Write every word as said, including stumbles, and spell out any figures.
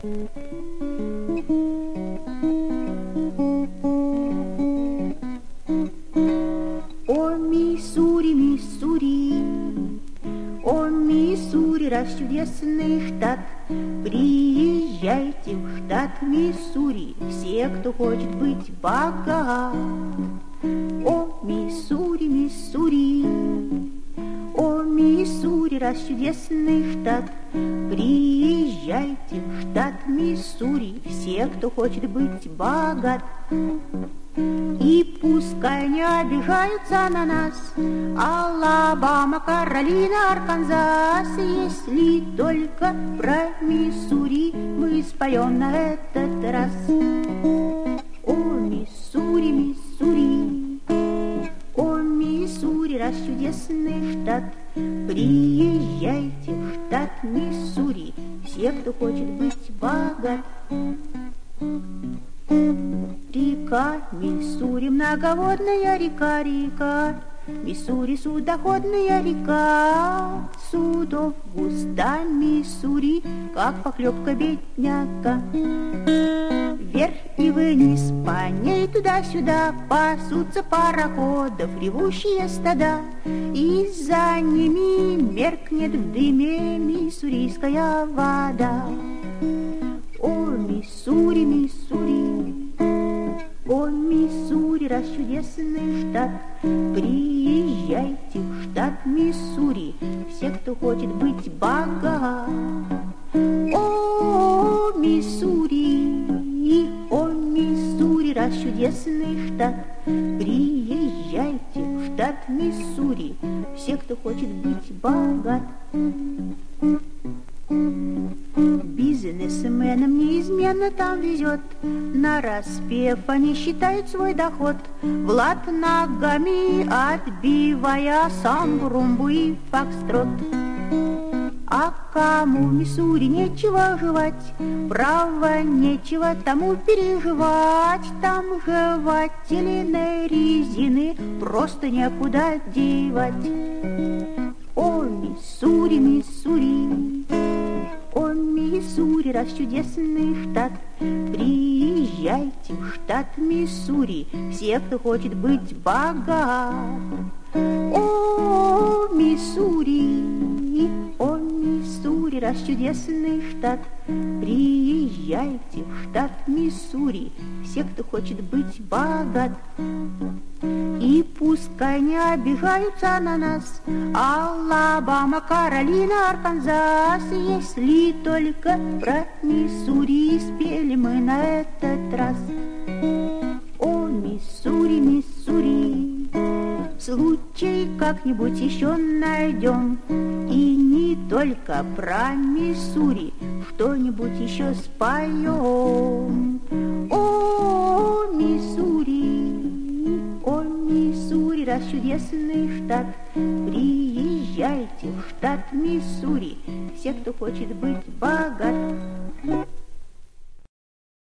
О, Миссури, Миссури, о, Миссури, расчудесный штат, приезжайте в штат Миссури, все, кто хочет быть богат. О, Миссури, Миссури, о, Миссури, расчудесный штат, приезжайте в штат Миссури, все, кто хочет быть богат. И пускай не обижаются на нас Алабама, Каролина, Арканзас, если только про Миссури мы споем на этот раз. О, Миссури, Миссури, о, Миссури, расчудесный штат, приезжайте в штат Миссури, все, кто хочет быть богат. Река Миссури, многоводная река, река Миссури, судоходная река, судов густа Миссури, как похлебка бедняка. Вверх и вниз по ней туда-сюда пасутся пароходов ревущие стада, и за ними меркнет в дыме миссурийская вода. О, Миссури, Миссури, о, Миссури, расчудесный штат, приезжайте в штат Миссури, все, кто хочет быть богат. О, Миссури, о, Миссури, расчудесный штат, приезжайте в штат Миссури, все, кто хочет быть богат. Бизнесменам неизменно там везет, на распев они считают свой доход, в лад ногами отбивая самбу, румбу и фокстрот. А кому в Миссури нечего жевать, право нечего тому переживать, там жевательной резины просто некуда девать. О, Миссури, Миссури, о, Миссури, расчудесный штат, приезжайте в штат Миссури, все, кто хочет быть богат. О, Миссури, о, Миссури, расчудесный штат, приезжайте в штат Миссури, все, кто хочет быть богат. И пускай не обижаются на нас Алабама, Каролина, Арканзас, если только про Миссури спели мы на этот раз. О, Миссури, Миссури, случай как-нибудь еще найдем, и не только про Миссури что-нибудь еще споем. О, Миссури, о, Миссури, расчудесный штат, приезжайте в штат Миссури, все, кто хочет быть богат.